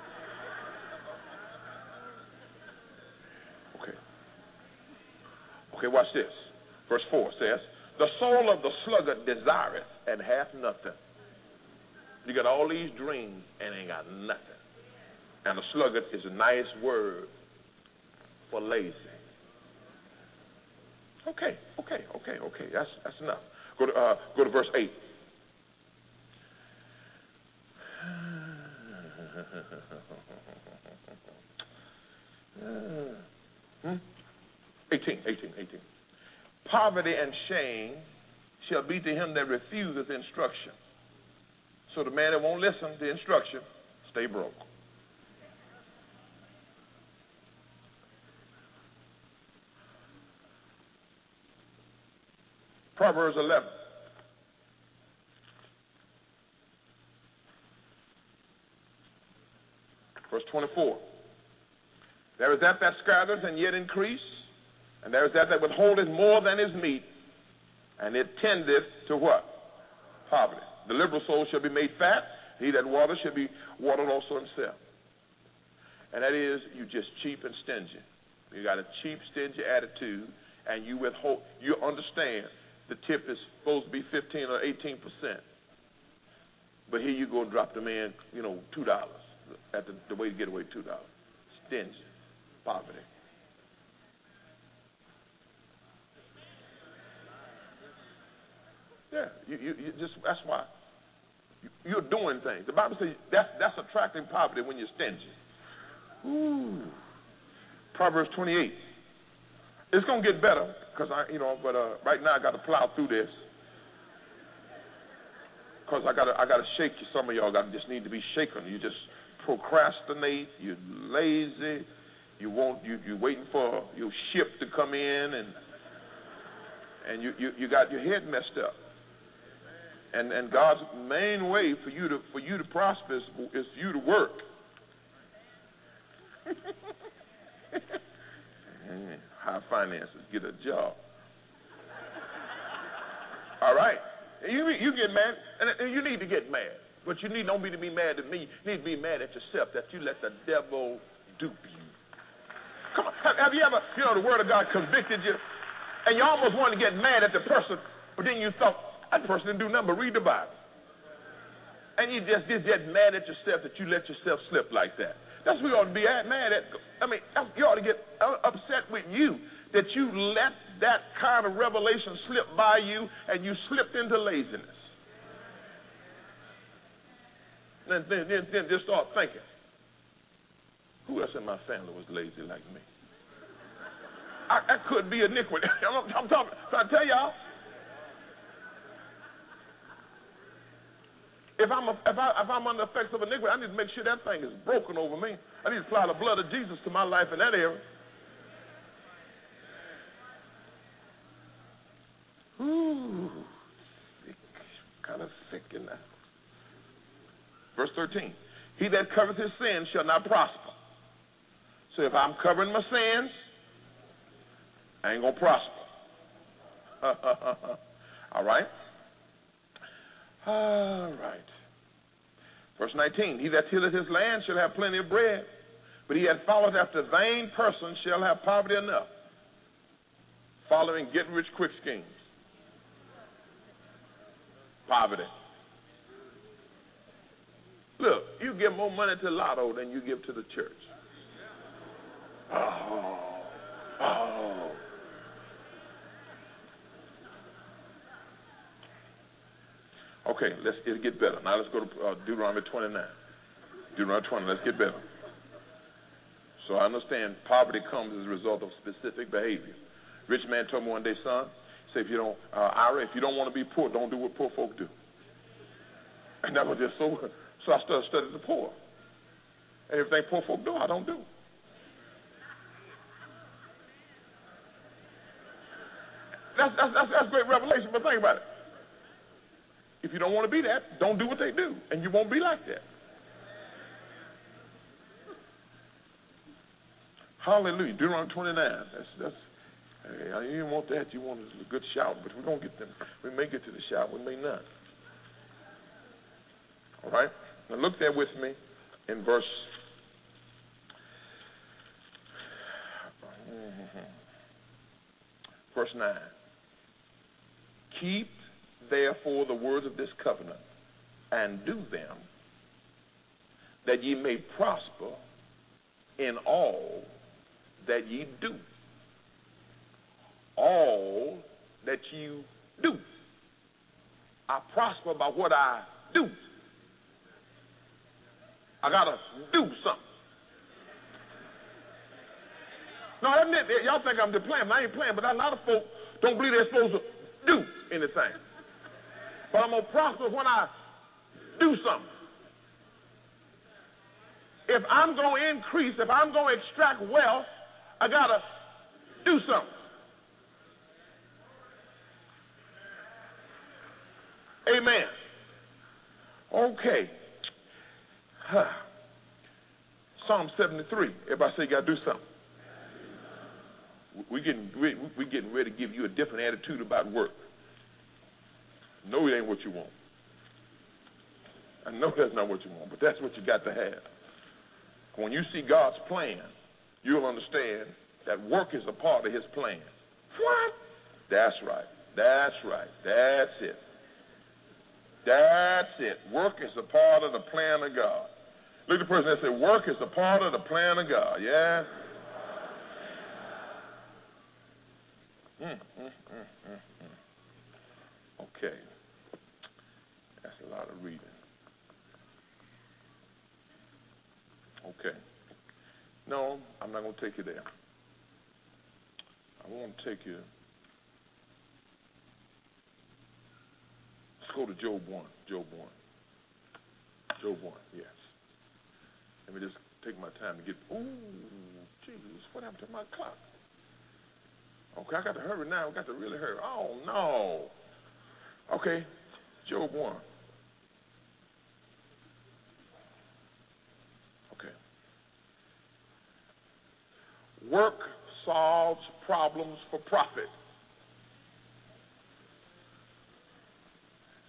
Okay. Okay, watch this. Verse four says, the soul of the sluggard desireth and hath nothing. You got all these dreams and ain't got nothing. And the sluggard is a nice word for lazy. Okay, okay, okay, okay. That's that's enough. Go to uh, go to verse eight. hmm? eighteen, eighteen, eighteen. Poverty and shame shall be to him that refuseth instruction. So the man that won't listen to instruction, stay broke. Proverbs eleven. Verse twenty-four. There is that that scattereth and yet increase, and there is that that withholdeth more than is meet, and it tendeth to what? Poverty. The liberal soul shall be made fat, he that watereth shall be watered also himself. And that is, you just cheap and stingy. You got a cheap, stingy attitude, and you withhold, you understand the tip is supposed to be fifteen or eighteen percent. But here you go and drop the man, you know, two dollars. At the, the way to get away, two dollars. Stingy. Poverty. Yeah, you, you, you just, that's why. You, you're doing things. The Bible says that's, that's attracting poverty when you're stingy. Ooh. Proverbs twenty-eight. It's going to get better, because I, you know, but uh, right now I got to plow through this. Because I got to I got to shake you. Some of y'all got just need to be shaken. You just procrastinate. You're lazy. You won't. You you waiting for your ship to come in, and and you, you, you got your head messed up. And and God's main way for you to for you to prosper is, is for you to work. High finances, get a job. You, you get mad, and you need to get mad. But you need don't be to be mad at me. You need to be mad at yourself that you let the devil dupe you. Come on. Have, have you ever, you know, the word of God convicted you, and you almost wanted to get mad at the person, but then you thought, that person didn't do nothing but read the Bible. And you just just get mad at yourself that you let yourself slip like that. That's what you ought to be mad at. I mean, you ought to get upset with you that you let that kind of revelation slip by you and you slipped into laziness. Then, then, then, then just start thinking, who else in my family was lazy like me? I, that could be iniquity. I'm, I'm talking, trying to tell y'all. If I'm, a, if, I, if I'm under the effects of iniquity, I need to make sure that thing is broken over me. I need to apply the blood of Jesus to my life in that area. Ooh, sick, kind of sick in that. Verse thirteen, he that covereth his sins shall not prosper. So if I'm covering my sins, I ain't going to prosper. All right? All right. Verse nineteen, he that tilleth his land shall have plenty of bread, but he that followeth after vain persons shall have poverty enough, following get-rich-quick schemes. Poverty. Look, you give more money to Lotto than you give to the church. Oh, oh. Okay, let's it'll get better. Now let's go to uh, Deuteronomy twenty-nine. Deuteronomy twenty, let's get better. So I understand poverty comes as a result of specific behavior. Rich man told me one day, son, say if you don't, uh, Ira, if you don't want to be poor, don't do what poor folk do. And that was just so. So I started studying the poor. And everything poor folk do, I don't do. That's, that's, that's, that's great revelation, but think about it. If you don't want to be that, don't do what they do, and you won't be like that. Hallelujah. Deuteronomy twenty-nine. That's, that's, hey, you didn't want that. You wanted a good shout, but we're going to get them. We may get to the shout, we may not. All right? Now look there with me in verse verse nine. Keep therefore the words of this covenant and do them, that ye may prosper in all that ye do. All that you do. I prosper by what I do. I got to do something. No, I admit, y'all think I'm just playing, but I ain't playing, but a lot of folks don't believe they're supposed to do anything. But I'm going to prosper when I do something. If I'm going to increase, if I'm going to extract wealth, I got to do something. Amen. Okay. Huh. Psalm seventy-three. Everybody say you got to do something. We're getting, we getting ready to give you a different attitude about work. No, it ain't what you want. I know that's not what you want, but that's what you got to have. When you see God's plan, you'll understand that work is a part of his plan. What? That's right. That's right. That's it. That's it. Work is a part of the plan of God. Look at the person that said, work is a part of the plan of God. Yeah? Mm, mm, mm, mm, mm. Okay. That's a lot of reading. Okay. No, I'm not going to take you there. I want to take you. Let's go to Job one. Job one. Job one, yes. Let me just take my time to get. Ooh, Jesus, what happened to my clock? Okay, I got to hurry now. I got to really hurry. Oh, no. Okay, Job one. Okay. Work solves problems for profit.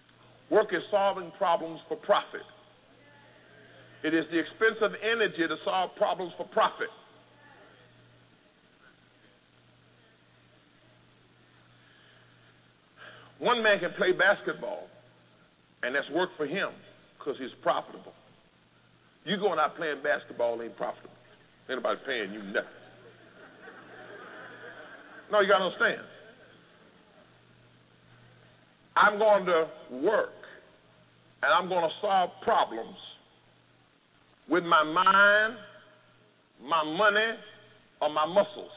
Work is solving problems for profit. It is the expense of energy to solve problems for profit. One man can play basketball, and that's work for him because he's profitable. You going out playing basketball ain't profitable. Anybody paying you nothing. No, you got to understand. I'm going to work, and I'm going to solve problems with my mind, my money, or my muscles.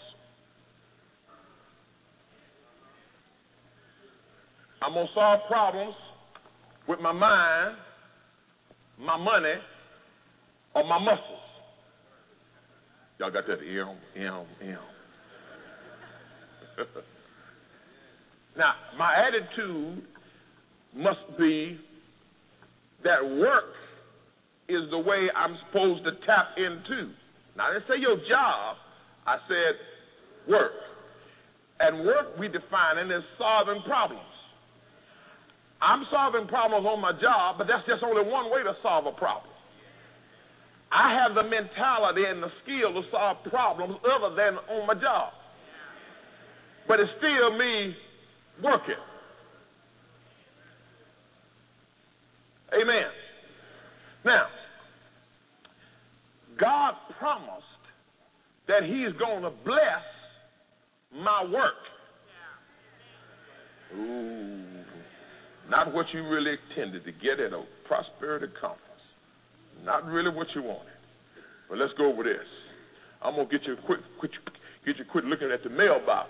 I'm going to solve problems with my mind, my money, or my muscles. Y'all got that? Ew, ew, ew. Now, my attitude must be that work is the way I'm supposed to tap into. Now, I didn't say your job. I said work. And work we define it as solving problems. I'm solving problems on my job, but that's just only one way to solve a problem. I have the mentality and the skill to solve problems other than on my job. But it's still me working. Amen. Now, God promised that he's going to bless my work. Ooh. Not what you really intended to get at a prosperity conference. Not really what you wanted. But let's go over this. I'm gonna get you quick, quick, get you quit looking at the mailbox.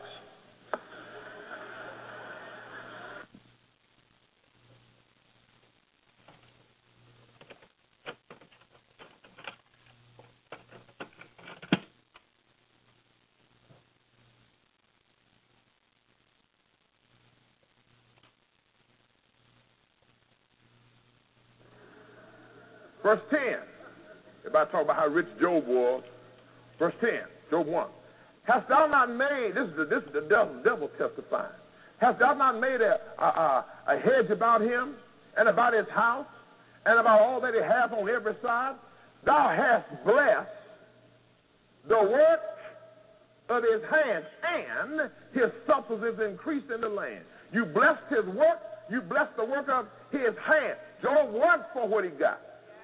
Verse ten. Everybody talk about how rich Job was. Verse ten, Job one. Hast thou not made, this is the, this is the devil, devil testifying. Hast thou not made a, a, a, a hedge about him and about his house and about all that he hath on every side? Thou hast blessed the work of his hands, and his substance is increased in the land. You blessed his work, you blessed the work of his hands. Job worked for what he got.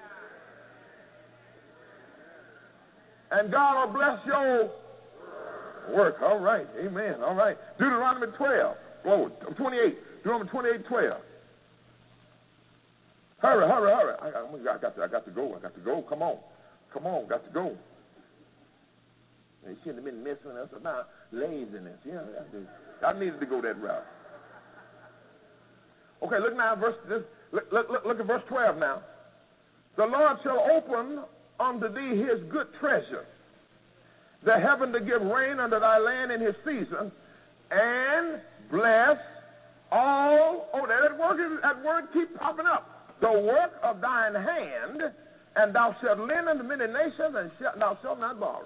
And God will bless your work. All right. Amen. All right. Deuteronomy twelve. Oh, twenty-eight. Deuteronomy twenty-eight, twelve. Hurry, hurry, hurry. I, I, I, got to, I got to go. I got to go. Come on. Come on. Got to go. They shouldn't have been messing us about laziness. Yeah, I needed to go that route. Okay, look now. Verse, this, look, look, look at verse twelve now. The Lord shall open unto thee his good treasure, the heaven to give rain unto thy land in his season, and bless all, oh, that word, that word keep popping up, the work of thine hand, and thou shalt lend unto many nations, and shalt, thou shalt not borrow.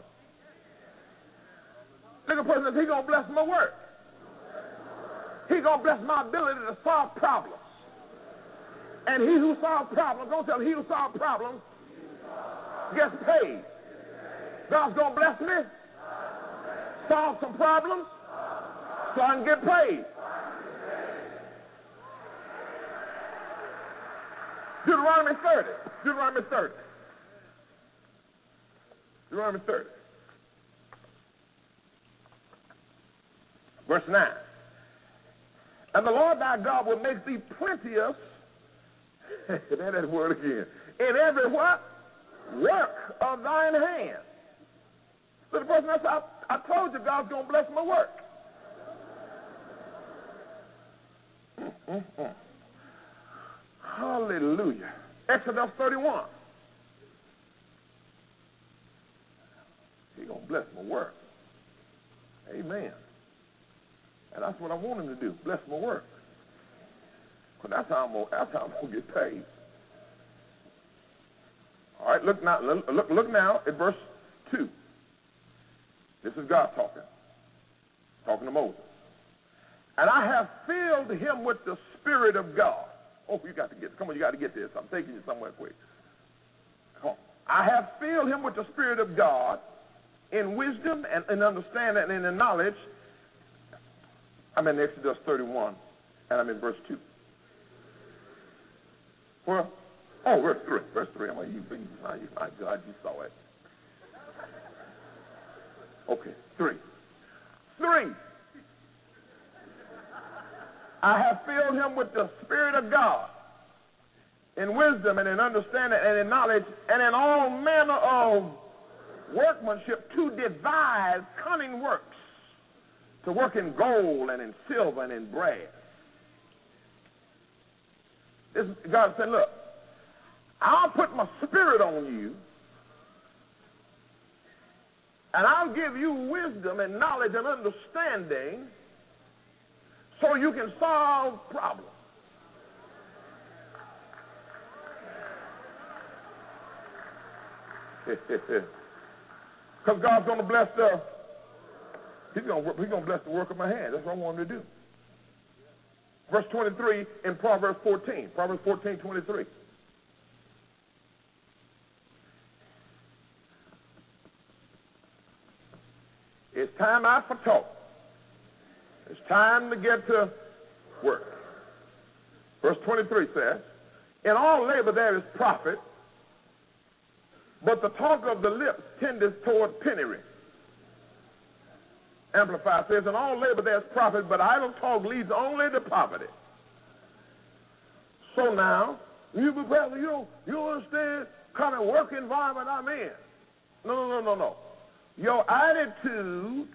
Look at the person says, he's going to bless my work. He's going to bless my ability to solve problems. And he who solves problems, don't tell him, he who solves problems gets paid. God's going to bless me, solve some problems, so I can get paid. Deuteronomy thirty. Deuteronomy thirty. Deuteronomy thirty. Verse nine. And the Lord thy God will make thee plenteous, there's that word again, in every what? Work of thine hand. So the person that's, I, I told you God's going to bless my work. Mm-mm-mm. Hallelujah. Exodus thirty-one. He's going to bless my work. Amen. And that's what I want him to do, bless my work. Because that's how I'm going that's how I'm going to get paid. All right, look now, look, look now at verse two. This is God talking, talking to Moses. And I have filled him with the Spirit of God. Oh, you got to get, come on, you got to get this. I'm taking you somewhere quick. Come on. I have filled him with the Spirit of God in wisdom and in understanding and in knowledge. I'm in Exodus thirty-one, and I'm in verse two. Well, oh, verse three. Verse three. I'm like, you, my, my God, you saw it. Okay, three. Three. I have filled him with the Spirit of God in wisdom and in understanding and in knowledge and in all manner of workmanship to devise cunning works, to work in gold and in silver and in brass. This, God said, look, I'll put my Spirit on you, and I'll give you wisdom and knowledge and understanding so you can solve problems. Because God's going to bless the, he's going to, he's going to bless the work of my hand. That's what I want him to do. Verse twenty-three in Proverbs fourteen. Proverbs fourteen, twenty-three. It's time out for talk. It's time to get to work. Verse twenty-three says, in all labor there is profit, but the talk of the lips tendeth toward penury. Amplified says, in all labor there is profit, but idle talk leads only to poverty. So now, you, brother, you don't, you don't understand kind of work environment I'm in. No, no, no, no, no. Your attitude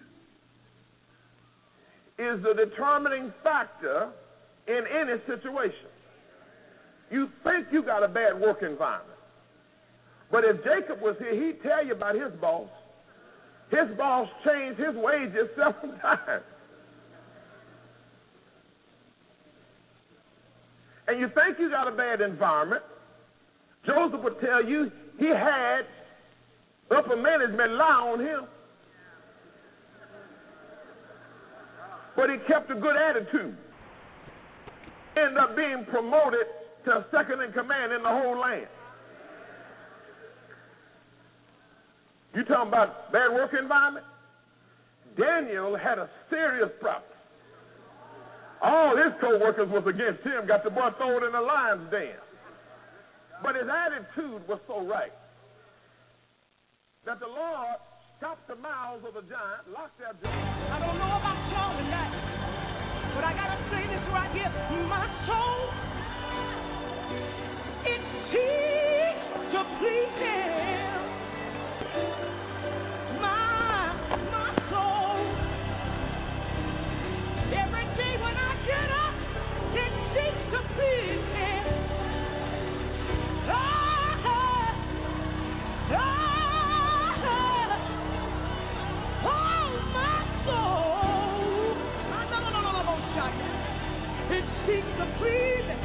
is the determining factor in any situation. You think you got a bad work environment. But if Jacob was here, he'd tell you about his boss. His boss changed his wages several times. And you think you got a bad environment. Joseph would tell you he had upper management lie on him. But he kept a good attitude. Ended up being promoted to second in command in the whole land. You talking about bad work environment? Daniel had a serious problem. All his co-workers was against him, got the boy thrown in the lion's den. But his attitude was so right that the Lord stopped the mouths of the giant, locked their jaws. I don't know about y'all tonight, but I gotta say this right here. My soul, it seeks to please him. My, my soul, every day when I get up, it seeks to please him. Oh, oh, oh, my soul. No, no, no, no, no, no, shut it. It seeks to please him.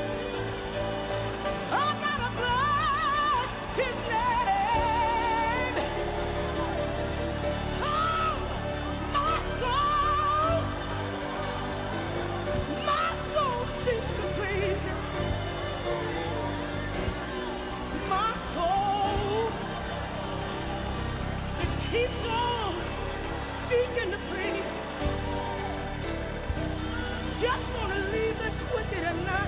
I gotta bless his name. Oh, my soul, my soul seeks to please him. My soul, it keeps on seeking to please. Just want to leave this with you tonight.